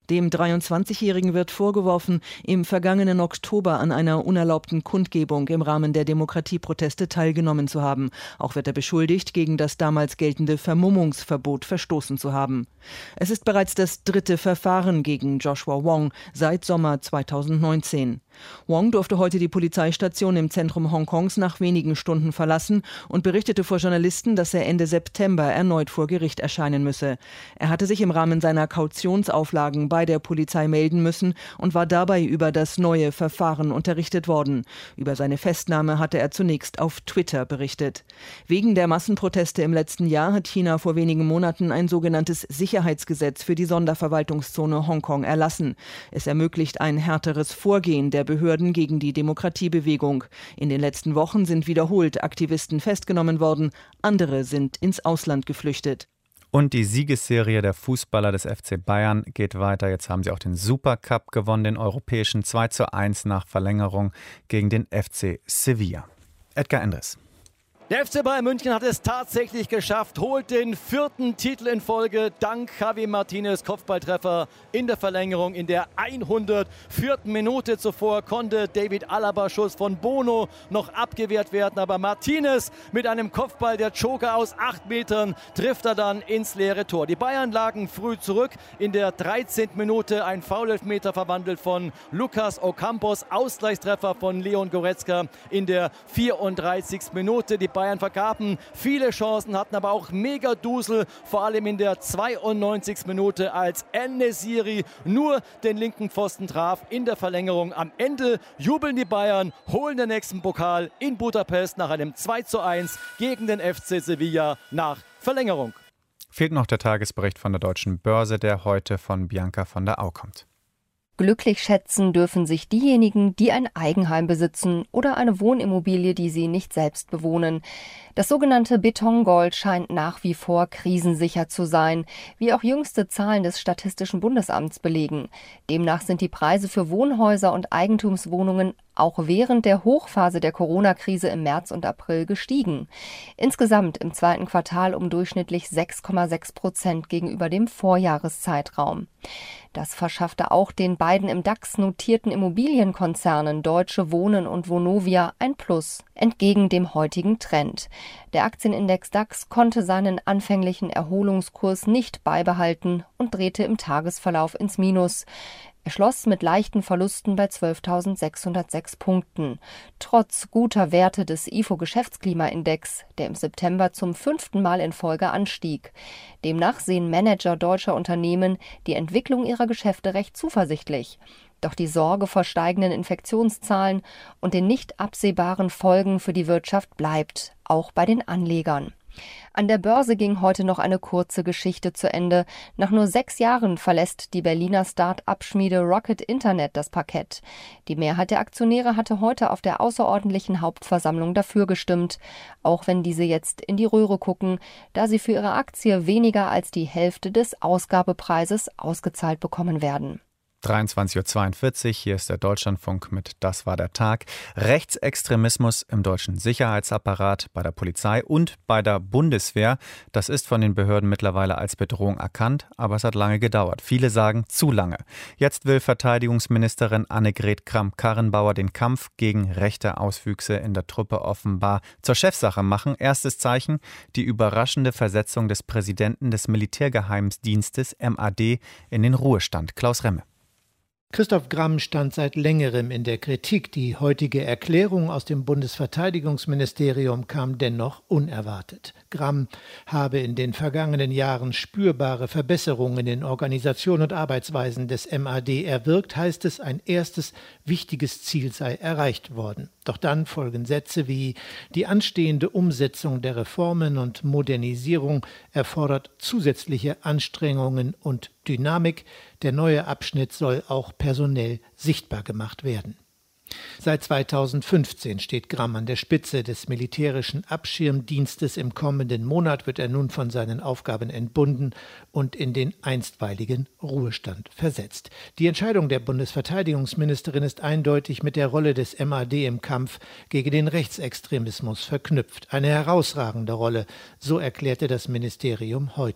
Dem dreiundzwanzigjährigen wird vorgeworfen, im vergangenen Oktober an einer unerlaubten Kundgebung im Rahmen der Demokratieproteste teilgenommen zu haben. Auch wird er beschuldigt, gegen das damals geltende Vermummungsverbot verstoßen zu haben. Es ist bereits das dritte Verfahren gegen Joshua Wong seit Sommer zweitausendneunzehn. Wong durfte heute die Polizeistation im Zentrum Hongkongs nach wenigen Stunden verlassen und berichtete vor Journalisten, dass er Ende September erneut vor Gericht erscheinen müsse. Er hatte sich im Rahmen seiner Kautionsauflagen bei der Polizei melden müssen und war dabei über das neue Verfahren unterrichtet worden. Über seine Festnahme hatte er zunächst auf Twitter berichtet. Wegen der Massenproteste im letzten Jahr hat China vor wenigen Monaten ein sogenanntes Sicherheitsgesetz für die Sonderverwaltungszone Hongkong erlassen. Es ermöglicht ein härteres Vorgehen der Behörden gegen die Demokratiebewegung. In den letzten Wochen sind wiederholt Aktivisten festgenommen worden, andere sind ins Ausland geflüchtet. Und die Siegesserie der Fußballer des F C Bayern geht weiter. Jetzt haben sie auch den Supercup gewonnen, den europäischen zwei zu eins nach Verlängerung gegen den F C Sevilla. Edgar Endres. Der F C Bayern München hat es tatsächlich geschafft, holt den vierten Titel in Folge dank Javi Martinez Kopfballtreffer in der Verlängerung. In der hundertvierten Minute zuvor konnte David Alaba Schuss von Bono noch abgewehrt werden, aber Martinez mit einem Kopfball, der Joker aus acht Metern, trifft er dann ins leere Tor. Die Bayern lagen früh zurück. In der dreizehnten Minute ein Foulelfmeter verwandelt von Lucas Ocampos, Ausgleichstreffer von Leon Goretzka in der vierunddreißigsten Minute. Die Bayern vergaben viele Chancen, hatten aber auch mega Dusel, vor allem in der zweiundneunzigsten Minute, als En-Nesyri nur den linken Pfosten traf in der Verlängerung. Am Ende jubeln die Bayern, holen den nächsten Pokal in Budapest nach einem zwei zu eins gegen den F C Sevilla nach Verlängerung. Fehlt noch der Tagesbericht von der Deutschen Börse, der heute von Bianca von der Au kommt. Glücklich schätzen dürfen sich diejenigen, die ein Eigenheim besitzen oder eine Wohnimmobilie, die sie nicht selbst bewohnen. Das sogenannte Betongold scheint nach wie vor krisensicher zu sein, wie auch jüngste Zahlen des Statistischen Bundesamts belegen. Demnach sind die Preise für Wohnhäuser und Eigentumswohnungen auch während der Hochphase der Corona-Krise im März und April gestiegen. Insgesamt im zweiten Quartal um durchschnittlich sechs Komma sechs Prozent gegenüber dem Vorjahreszeitraum. Das verschaffte auch den beiden im DAX notierten Immobilienkonzernen Deutsche Wohnen und Vonovia ein Plus, entgegen dem heutigen Trend. Der Aktienindex DAX konnte seinen anfänglichen Erholungskurs nicht beibehalten und drehte im Tagesverlauf ins Minus. Er schloss mit leichten Verlusten bei zwölftausendsechshundertsechs Punkten. Trotz guter Werte des I F O-Geschäftsklimaindex, der im September zum fünften Mal in Folge anstieg. Demnach sehen Manager deutscher Unternehmen die Entwicklung ihrer Geschäfte recht zuversichtlich. Doch die Sorge vor steigenden Infektionszahlen und den nicht absehbaren Folgen für die Wirtschaft bleibt, auch bei den Anlegern. An der Börse ging heute noch eine kurze Geschichte zu Ende. Nach nur sechs Jahren verlässt die Berliner Start-up-Schmiede Rocket Internet das Parkett. Die Mehrheit der Aktionäre hatte heute auf der außerordentlichen Hauptversammlung dafür gestimmt, auch wenn diese jetzt in die Röhre gucken, da sie für ihre Aktie weniger als die Hälfte des Ausgabepreises ausgezahlt bekommen werden. dreiundzwanzig Uhr zweiundvierzig, hier ist der Deutschlandfunk mit Das war der Tag. Rechtsextremismus im deutschen Sicherheitsapparat, bei der Polizei und bei der Bundeswehr. Das ist von den Behörden mittlerweile als Bedrohung erkannt, aber es hat lange gedauert. Viele sagen zu lange. Jetzt will Verteidigungsministerin Annegret Kramp-Karrenbauer den Kampf gegen rechte Auswüchse in der Truppe offenbar zur Chefsache machen. Erstes Zeichen, die überraschende Versetzung des Präsidenten des Militärgeheimdienstes M A D in den Ruhestand. Klaus Remme. Christoph Gramm stand seit längerem in der Kritik. Die heutige Erklärung aus dem Bundesverteidigungsministerium kam dennoch unerwartet. Gramm habe in den vergangenen Jahren spürbare Verbesserungen in Organisation und Arbeitsweisen des M A D erwirkt, heißt es, ein erstes wichtiges Ziel sei erreicht worden. Doch dann folgen Sätze wie: Die anstehende Umsetzung der Reformen und Modernisierung erfordert zusätzliche Anstrengungen und Dynamik. Der neue Abschnitt soll auch personell sichtbar gemacht werden. Seit zweitausendfünfzehn steht Gramm an der Spitze des militärischen Abschirmdienstes. Im kommenden Monat wird er nun von seinen Aufgaben entbunden und in den einstweiligen Ruhestand versetzt. Die Entscheidung der Bundesverteidigungsministerin ist eindeutig mit der Rolle des M A D im Kampf gegen den Rechtsextremismus verknüpft. Eine herausragende Rolle, so erklärte das Ministerium heute.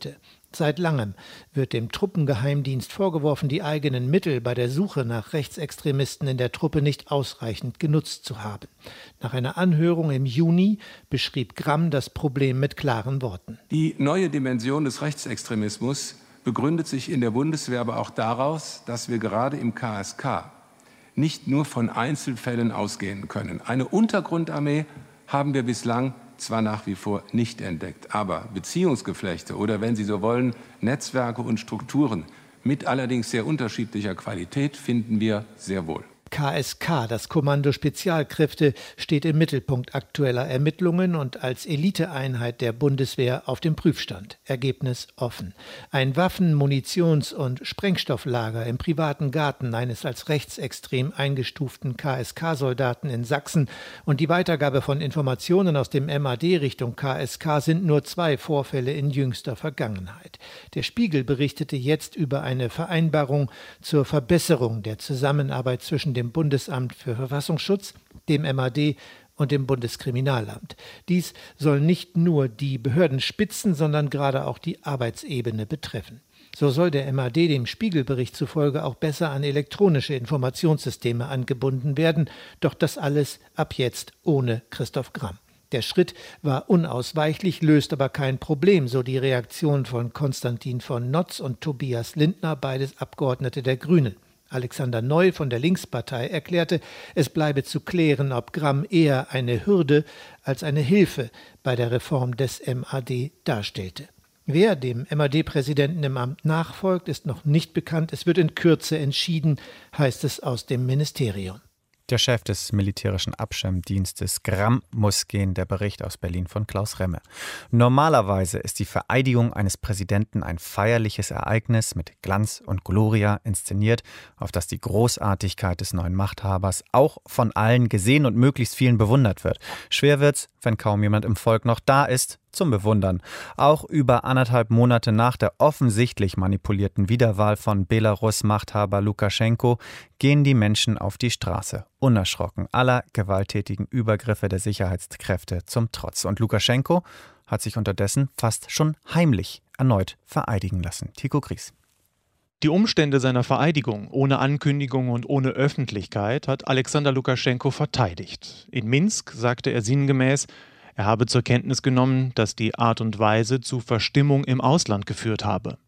Seit langem wird dem Truppengeheimdienst vorgeworfen, die eigenen Mittel bei der Suche nach Rechtsextremisten in der Truppe nicht ausreichend genutzt zu haben. Nach einer Anhörung im Juni beschrieb Gramm das Problem mit klaren Worten. Die neue Dimension des Rechtsextremismus begründet sich in der Bundeswehr aber auch daraus, dass wir gerade im K S K nicht nur von Einzelfällen ausgehen können. Eine Untergrundarmee haben wir bislang zwar nach wie vor nicht entdeckt, aber Beziehungsgeflechte oder, wenn Sie so wollen, Netzwerke und Strukturen mit allerdings sehr unterschiedlicher Qualität finden wir sehr wohl. K S K, das Kommando Spezialkräfte, steht im Mittelpunkt aktueller Ermittlungen und als Eliteeinheit der Bundeswehr auf dem Prüfstand. Ergebnis offen. Ein Waffen-, Munitions- und Sprengstofflager im privaten Garten eines als rechtsextrem eingestuften K S K-Soldaten in Sachsen und die Weitergabe von Informationen aus dem M A D Richtung K S K sind nur zwei Vorfälle in jüngster Vergangenheit. Der Spiegel berichtete jetzt über eine Vereinbarung zur Verbesserung der Zusammenarbeit zwischen dem Bundesamt für Verfassungsschutz, dem M A D und dem Bundeskriminalamt. Dies soll nicht nur die Behördenspitzen, sondern gerade auch die Arbeitsebene betreffen. So soll der M A D dem Spiegelbericht zufolge auch besser an elektronische Informationssysteme angebunden werden, doch das alles ab jetzt ohne Christoph Gramm. Der Schritt war unausweichlich, löst aber kein Problem, so die Reaktion von Konstantin von Notz und Tobias Lindner, beides Abgeordnete der Grünen. Alexander Neu von der Linkspartei erklärte, es bleibe zu klären, ob Gramm eher eine Hürde als eine Hilfe bei der Reform des M A D darstellte. Wer dem M A D-Präsidenten im Amt nachfolgt, ist noch nicht bekannt. Es wird in Kürze entschieden, heißt es aus dem Ministerium. Der Chef des militärischen Abschirmdienstes Gramm muss gehen, der Bericht aus Berlin von Klaus Remme. Normalerweise ist die Vereidigung eines Präsidenten ein feierliches Ereignis mit Glanz und Gloria inszeniert, auf das die Großartigkeit des neuen Machthabers auch von allen gesehen und möglichst vielen bewundert wird. Schwer wird's, wenn kaum jemand im Volk noch da ist, zum Bewundern. Auch über anderthalb Monate nach der offensichtlich manipulierten Wiederwahl von Belarus-Machthaber Lukaschenko gehen die Menschen auf die Straße, unerschrocken aller gewalttätigen Übergriffe der Sicherheitskräfte zum Trotz. Und Lukaschenko hat sich unterdessen fast schon heimlich erneut vereidigen lassen. Tycho Gries. Die Umstände seiner Vereidigung ohne Ankündigung und ohne Öffentlichkeit hat Alexander Lukaschenko verteidigt. In Minsk sagte er sinngemäß, er habe zur Kenntnis genommen, dass die Art und Weise zu Verstimmung im Ausland geführt habe.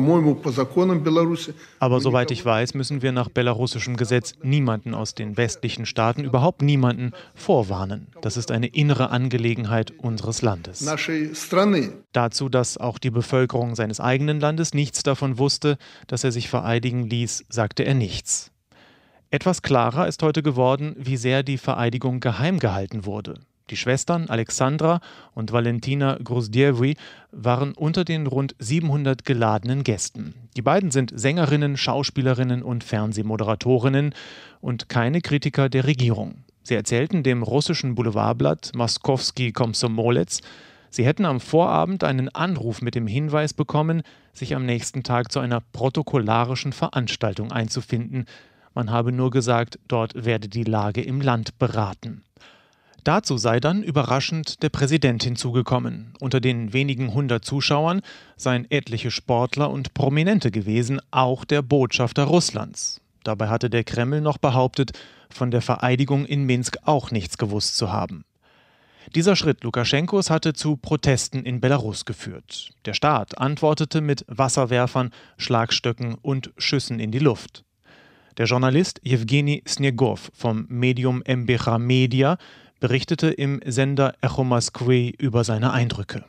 Aber soweit ich weiß, müssen wir nach belarussischem Gesetz niemanden aus den westlichen Staaten, überhaupt niemanden, vorwarnen. Das ist eine innere Angelegenheit unseres Landes. Dazu, dass auch die Bevölkerung seines eigenen Landes nichts davon wusste, dass er sich vereidigen ließ, sagte er nichts. Etwas klarer ist heute geworden, wie sehr die Vereidigung geheim gehalten wurde. Die Schwestern Alexandra und Valentina Gruzdievy waren unter den rund siebenhundert geladenen Gästen. Die beiden sind Sängerinnen, Schauspielerinnen und Fernsehmoderatorinnen und keine Kritiker der Regierung. Sie erzählten dem russischen Boulevardblatt Moskowski Komsomolets, sie hätten am Vorabend einen Anruf mit dem Hinweis bekommen, sich am nächsten Tag zu einer protokollarischen Veranstaltung einzufinden. Man habe nur gesagt, dort werde die Lage im Land beraten. Dazu sei dann überraschend der Präsident hinzugekommen. Unter den wenigen hundert Zuschauern seien etliche Sportler und Prominente gewesen, auch der Botschafter Russlands. Dabei hatte der Kreml noch behauptet, von der Vereidigung in Minsk auch nichts gewusst zu haben. Dieser Schritt Lukaschenkos hatte zu Protesten in Belarus geführt. Der Staat antwortete mit Wasserwerfern, Schlagstöcken und Schüssen in die Luft. Der Journalist Jewgeni Snegov vom Medium M B H Media berichtete im Sender Echo Moskwy über seine Eindrücke.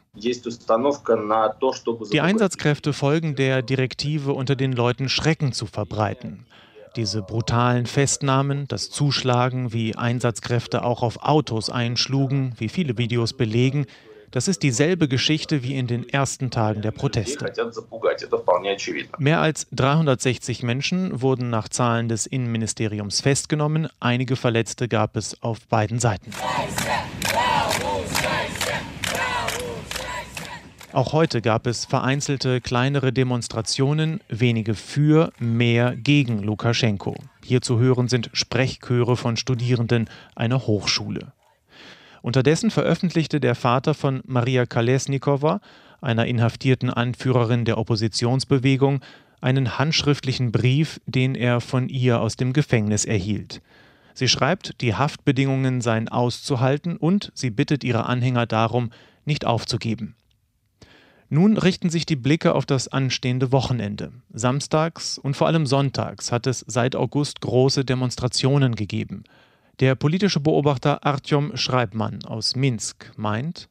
Die Einsatzkräfte folgen der Direktive, unter den Leuten Schrecken zu verbreiten. Diese brutalen Festnahmen, das Zuschlagen, wie Einsatzkräfte auch auf Autos einschlugen, wie viele Videos belegen, das ist dieselbe Geschichte wie in den ersten Tagen der Proteste. Mehr als dreihundertsechzig Menschen wurden nach Zahlen des Innenministeriums festgenommen. Einige Verletzte gab es auf beiden Seiten. Auch heute gab es vereinzelte kleinere Demonstrationen, wenige für, mehr gegen Lukaschenko. Hier zu hören sind Sprechchöre von Studierenden einer Hochschule. Unterdessen veröffentlichte der Vater von Maria Kolesnikova einer inhaftierten Anführerin der Oppositionsbewegung, einen handschriftlichen Brief, den er von ihr aus dem Gefängnis erhielt. Sie schreibt, die Haftbedingungen seien auszuhalten und sie bittet ihre Anhänger darum, nicht aufzugeben. Nun richten sich die Blicke auf das anstehende Wochenende. Samstags und vor allem sonntags hat es seit August große Demonstrationen gegeben. Der politische Beobachter Artjom Schreibmann aus Minsk meint,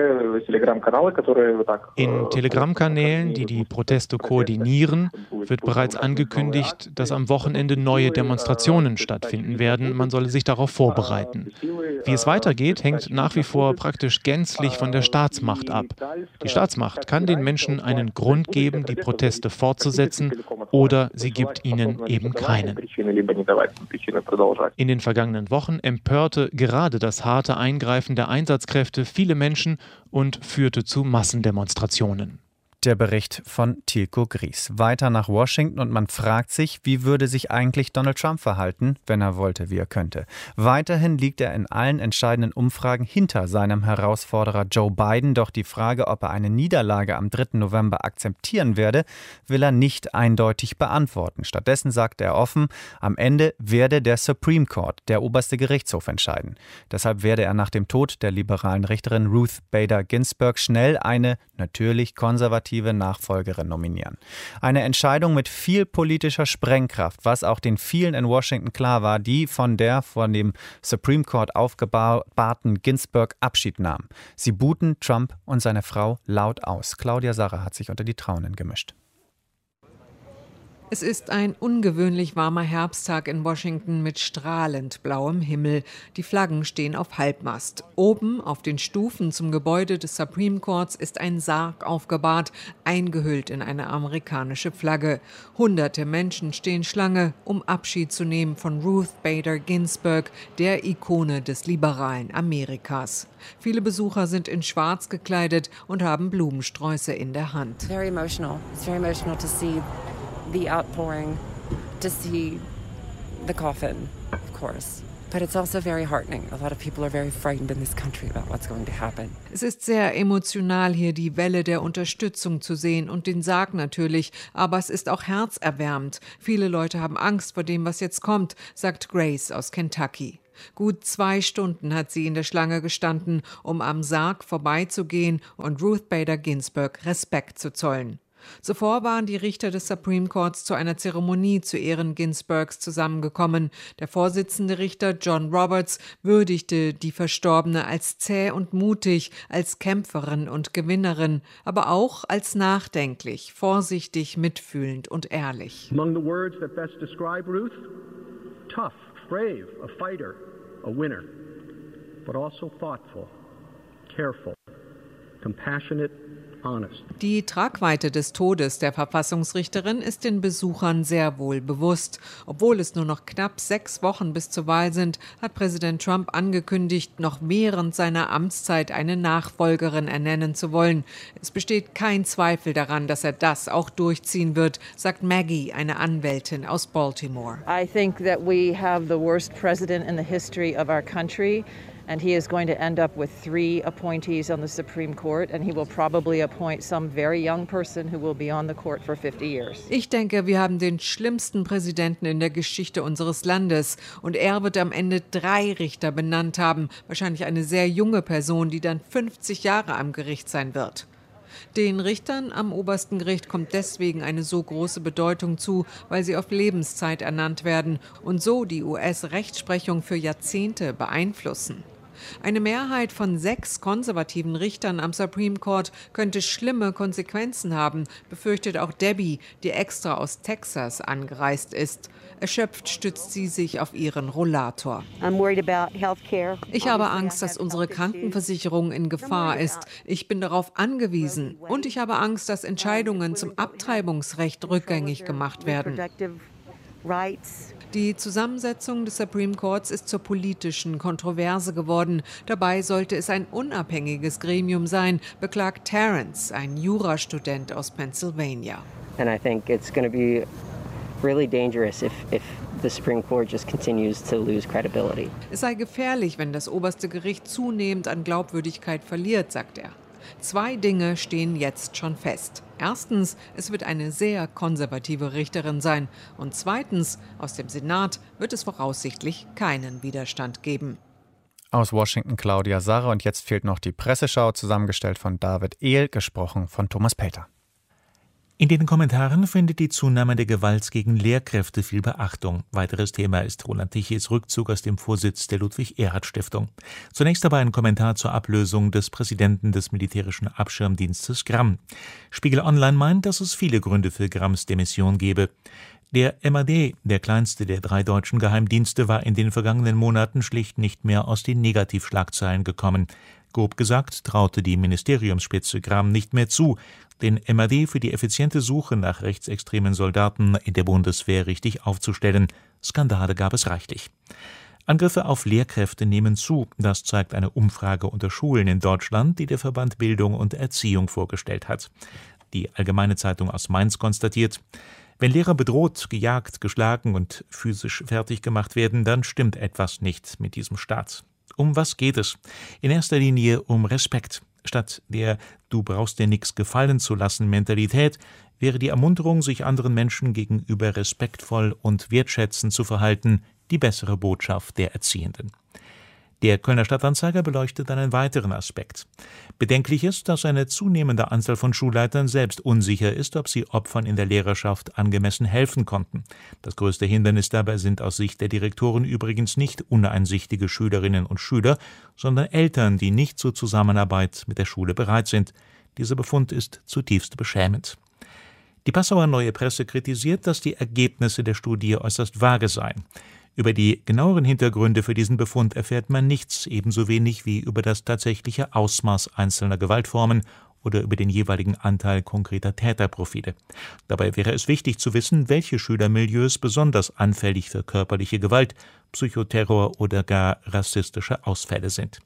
in Telegram-Kanälen, die die Proteste koordinieren, wird bereits angekündigt, dass am Wochenende neue Demonstrationen stattfinden werden. Man solle sich darauf vorbereiten. Wie es weitergeht, hängt nach wie vor praktisch gänzlich von der Staatsmacht ab. Die Staatsmacht kann den Menschen einen Grund geben, die Proteste fortzusetzen, oder sie gibt ihnen eben keinen. In den vergangenen Wochen empörte gerade das harte Eingreifen der Einsatzkräfte viele Menschen und führte zu Massendemonstrationen. Der Bericht von Tilko Gries. Weiter nach Washington und man fragt sich, wie würde sich eigentlich Donald Trump verhalten, wenn er wollte, wie er könnte. Weiterhin liegt er in allen entscheidenden Umfragen hinter seinem Herausforderer Joe Biden. Doch die Frage, ob er eine Niederlage am dritten November akzeptieren werde, will er nicht eindeutig beantworten. Stattdessen sagt er offen, am Ende werde der Supreme Court, der oberste Gerichtshof, entscheiden. Deshalb werde er nach dem Tod der liberalen Richterin Ruth Bader Ginsburg schnell eine natürlich konservative Nachfolgerin nominieren. Eine Entscheidung mit viel politischer Sprengkraft, was auch den vielen in Washington klar war, die von der von dem Supreme Court aufgebahrten Ginsburg Abschied nahmen. Sie buhten Trump und seine Frau laut aus. Claudia Sarra hat sich unter die Trauernden gemischt. Es ist ein ungewöhnlich warmer Herbsttag in Washington mit strahlend blauem Himmel. Die Flaggen stehen auf Halbmast. Oben auf den Stufen zum Gebäude des Supreme Courts ist ein Sarg aufgebahrt, eingehüllt in eine amerikanische Flagge. Hunderte Menschen stehen Schlange, um Abschied zu nehmen von Ruth Bader Ginsburg, der Ikone des liberalen Amerikas. Viele Besucher sind in Schwarz gekleidet und haben Blumensträuße in der Hand. Very emotional. It's very emotional to see the outpouring, to see the coffin, of course. But it's also very heartening. A lot of people are very frightened in this country about what's going to happen. Es ist sehr emotional, hier die Welle der Unterstützung zu sehen und den Sarg natürlich, aber es ist auch herzerwärmend. Viele Leute haben Angst vor dem, was jetzt kommt, sagt Grace aus Kentucky. Gut zwei Stunden hat sie in der Schlange gestanden, um am Sarg vorbeizugehen und Ruth Bader Ginsburg Respekt zu zollen. Zuvor waren die Richter des Supreme Courts zu einer Zeremonie zu Ehren Ginsburgs zusammengekommen. Der Vorsitzende Richter John Roberts würdigte die Verstorbene als zäh und mutig, als Kämpferin und Gewinnerin, aber auch als nachdenklich, vorsichtig, mitfühlend und ehrlich. Among the words that best describe Ruth, tough, brave, a fighter, a winner, but also thoughtful, careful, compassionate, honest. Die Tragweite des Todes der Verfassungsrichterin ist den Besuchern sehr wohl bewusst. Obwohl es nur noch knapp sechs Wochen bis zur Wahl sind, hat Präsident Trump angekündigt, noch während seiner Amtszeit eine Nachfolgerin ernennen zu wollen. Es besteht kein Zweifel daran, dass er das auch durchziehen wird, sagt Maggie, eine Anwältin aus Baltimore. I think that we have the worst president in the history of our country. And he is going to end up with three appointees on the Supreme Court, and he will probably appoint some very young person who will be on the court for fifty years. Ich denke, wir haben den schlimmsten Präsidenten in der Geschichte unseres Landes. Und er wird am Ende drei Richter benannt haben. Wahrscheinlich eine sehr junge Person, die dann fünfzig Jahre am Gericht sein wird. Den Richtern am obersten Gericht kommt deswegen eine so große Bedeutung zu, weil sie auf Lebenszeit ernannt werden und so die U S-Rechtsprechung für Jahrzehnte beeinflussen. Eine Mehrheit von sechs konservativen Richtern am Supreme Court könnte schlimme Konsequenzen haben, befürchtet auch Debbie, die extra aus Texas angereist ist. Erschöpft stützt sie sich auf ihren Rollator. Ich habe Angst, dass unsere Krankenversicherung in Gefahr ist. Ich bin darauf angewiesen. Und ich habe Angst, dass Entscheidungen zum Abtreibungsrecht rückgängig gemacht werden. Die Zusammensetzung des Supreme Courts ist zur politischen Kontroverse geworden. Dabei sollte es ein unabhängiges Gremium sein, beklagt Terrence, ein Jurastudent aus Pennsylvania. And I think it's going to be really dangerous if if the Supreme Court just continues to lose credibility. Es sei gefährlich, wenn das oberste Gericht zunehmend an Glaubwürdigkeit verliert, sagt er. Zwei Dinge stehen jetzt schon fest. Erstens, es wird eine sehr konservative Richterin sein. Und zweitens, aus dem Senat wird es voraussichtlich keinen Widerstand geben. Aus Washington Claudia Sarre und jetzt fehlt noch die Presseschau, zusammengestellt von David Ehl, gesprochen von Thomas Pelter. In den Kommentaren findet die Zunahme der Gewalt gegen Lehrkräfte viel Beachtung. Weiteres Thema ist Roland Tichys Rückzug aus dem Vorsitz der Ludwig-Erhard-Stiftung. Zunächst aber ein Kommentar zur Ablösung des Präsidenten des militärischen Abschirmdienstes Gramm. Spiegel Online meint, dass es viele Gründe für Gramms Demission gebe. Der M A D, der kleinste der drei deutschen Geheimdienste, war in den vergangenen Monaten schlicht nicht mehr aus den Negativschlagzeilen gekommen. Grob gesagt traute die Ministeriumsspitze Gramm nicht mehr zu, den M A D für die effiziente Suche nach rechtsextremen Soldaten in der Bundeswehr richtig aufzustellen. Skandale gab es reichlich. Angriffe auf Lehrkräfte nehmen zu. Das zeigt eine Umfrage unter Schulen in Deutschland, die der Verband Bildung und Erziehung vorgestellt hat. Die Allgemeine Zeitung aus Mainz konstatiert: Wenn Lehrer bedroht, gejagt, geschlagen und physisch fertig gemacht werden, dann stimmt etwas nicht mit diesem Staat. Um was geht es? In erster Linie um Respekt. Statt der »Du brauchst dir nix gefallen zu lassen« Mentalität wäre die Ermunterung, sich anderen Menschen gegenüber respektvoll und wertschätzend zu verhalten, die bessere Botschaft der Erziehenden. Der Kölner Stadtanzeiger beleuchtet einen weiteren Aspekt. Bedenklich ist, dass eine zunehmende Anzahl von Schulleitern selbst unsicher ist, ob sie Opfern in der Lehrerschaft angemessen helfen konnten. Das größte Hindernis dabei sind aus Sicht der Direktoren übrigens nicht uneinsichtige Schülerinnen und Schüler, sondern Eltern, die nicht zur Zusammenarbeit mit der Schule bereit sind. Dieser Befund ist zutiefst beschämend. Die Passauer Neue Presse kritisiert, dass die Ergebnisse der Studie äußerst vage seien. Über die genaueren Hintergründe für diesen Befund erfährt man nichts, ebenso wenig wie über das tatsächliche Ausmaß einzelner Gewaltformen oder über den jeweiligen Anteil konkreter Täterprofile. Dabei wäre es wichtig zu wissen, welche Schülermilieus besonders anfällig für körperliche Gewalt, Psychoterror oder gar rassistische Ausfälle sind.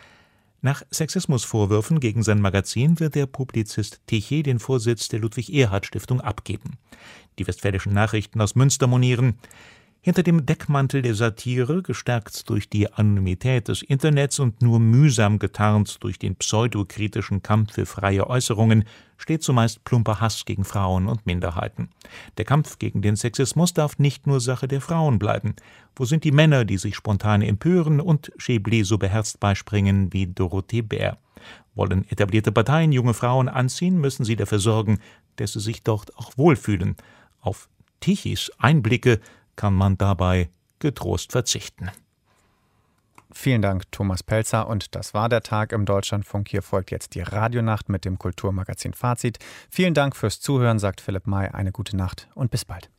Nach Sexismusvorwürfen gegen sein Magazin wird der Publizist Tichy den Vorsitz der Ludwig-Erhard-Stiftung abgeben. Die Westfälischen Nachrichten aus Münster monieren: Hinter dem Deckmantel der Satire, gestärkt durch die Anonymität des Internets und nur mühsam getarnt durch den pseudokritischen Kampf für freie Äußerungen, steht zumeist plumper Hass gegen Frauen und Minderheiten. Der Kampf gegen den Sexismus darf nicht nur Sache der Frauen bleiben. Wo sind die Männer, die sich spontan empören und Chablis so beherzt beispringen wie Dorothee Bär? Wollen etablierte Parteien junge Frauen anziehen, müssen sie dafür sorgen, dass sie sich dort auch wohlfühlen. Auf Tichys Einblicke kann man dabei getrost verzichten. Vielen Dank, Thomas Pelzer. Und das war der Tag im Deutschlandfunk. Hier folgt jetzt die Radionacht mit dem Kulturmagazin Fazit. Vielen Dank fürs Zuhören, sagt Philipp May. Eine gute Nacht und bis bald.